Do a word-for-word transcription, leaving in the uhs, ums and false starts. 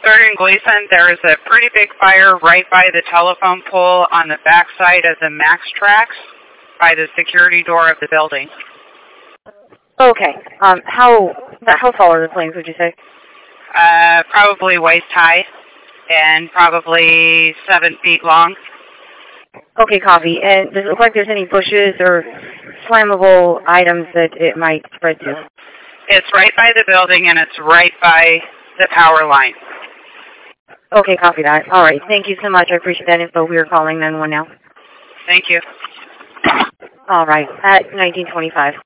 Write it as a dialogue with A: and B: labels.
A: Sergeant Gleason, there is a pretty big fire right by the telephone pole on the backside of the Max tracks by the security door of the building.
B: Okay. Um, how how tall are the flames, would you say?
A: Uh, probably waist high and probably seven feet long.
B: Okay, copy. And does it look like there's any bushes or flammable items that it might spread to?
A: It's right by the building and it's right by the power line.
B: Okay, copy that. All right. Thank you so much. I appreciate that info. We are calling nine one now.
A: Thank you.
B: All right. At nineteen twenty-five.